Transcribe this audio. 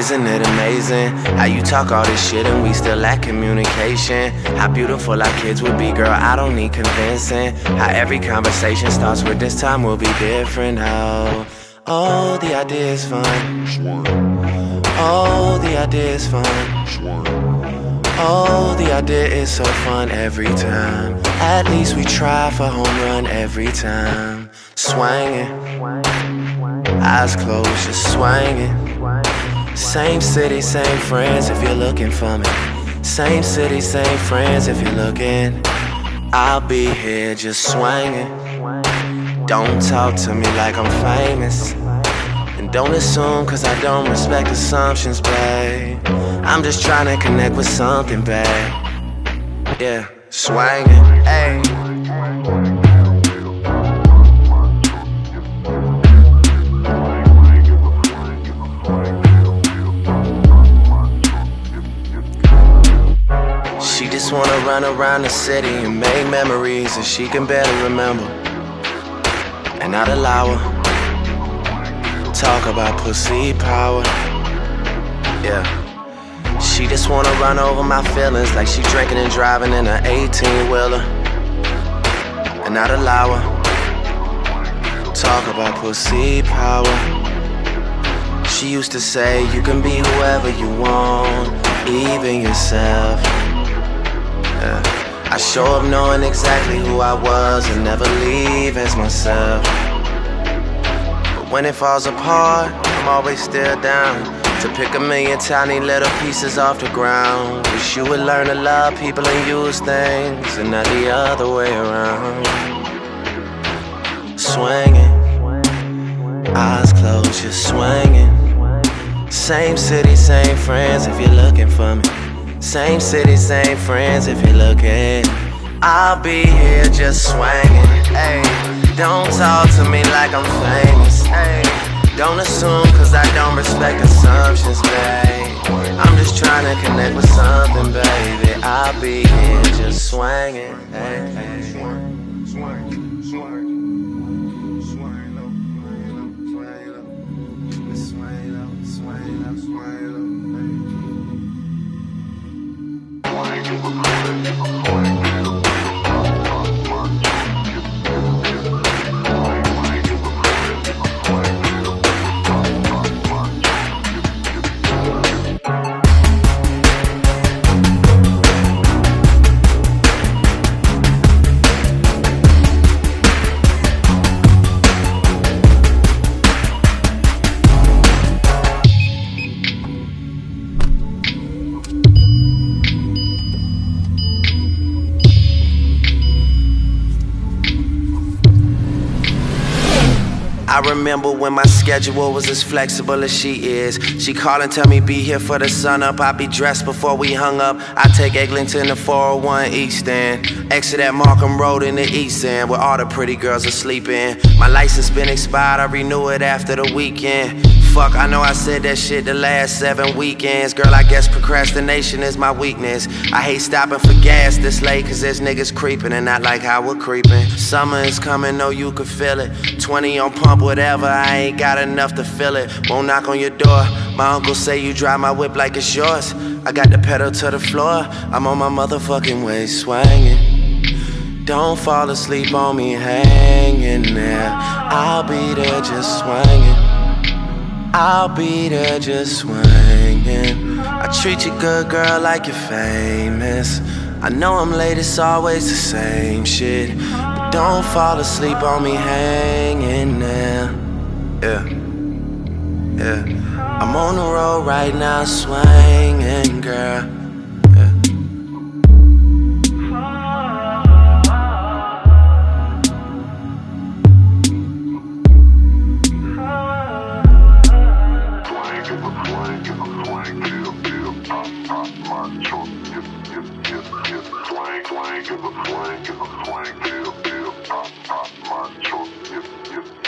Isn't it amazing how you talk all this shit and we still lack communication? How beautiful our kids would be, girl, I don't need convincing. How every conversation starts with this time will be different. Oh, the idea is fun. Oh, the idea is fun. Oh, the idea is so fun every time. At least we try for home run every time. Swinging, eyes closed, just swinging. Same city, same friends if you're looking for me. Same city, same friends if you're looking. I'll be here just swinging. Don't talk to me like I'm famous. And don't assume cause I don't respect assumptions, babe. I'm just trying to connect with something, babe. Yeah, swinging, ayy. She just wanna run around the city and make memories that she can barely remember. And not allow her talk about pussy power. Yeah. She just wanna run over my feelings like she drinking and driving in an 18-wheeler. And not allow her talk about pussy power. She used to say you can be whoever you want, even yourself. I show up knowing exactly who I was and never leave as myself. But when it falls apart, I'm always still down to pick a million tiny little pieces off the ground. Wish you would learn to love people and use things and not the other way around. Swinging, eyes closed, just swinging. Same city, same friends if you're looking for me. Same city, same friends if you're looking. I'll be here just swinging, ayy. Don't talk to me like I'm famous, ayy. Don't assume cause I don't respect assumptions, babe. I'm just trying to connect with something, baby. I'll be here just swinging, ayy. I remember when my schedule was as flexible as she is. She called and tell me be here for the sun up. I be dressed before we hung up. I take Eglinton to 401 East End. Exit at Markham Road in the East End where all the pretty girls are sleeping. My license been expired, I renew it after the weekend. Fuck, I know I said that shit the last 7 weekends. Girl, I guess procrastination is my weakness. I hate stopping for gas this late cause there's niggas creeping and not like how we're creeping. Summer is coming, know you can feel it. 20 on pump, whatever, I ain't got enough to fill it. Won't knock on your door. My uncle say you drive my whip like it's yours. I got the pedal to the floor. I'm on my motherfucking way swinging. Don't fall asleep on me hanging there. I'll be there just swinging. I'll be there just swinging. I treat you good, girl, like you're famous. I know I'm late, it's always the same shit. But don't fall asleep on me hanging there. Yeah, yeah. I'm on the road right now swinging, girl. Give a swing, give a swing, give a swing,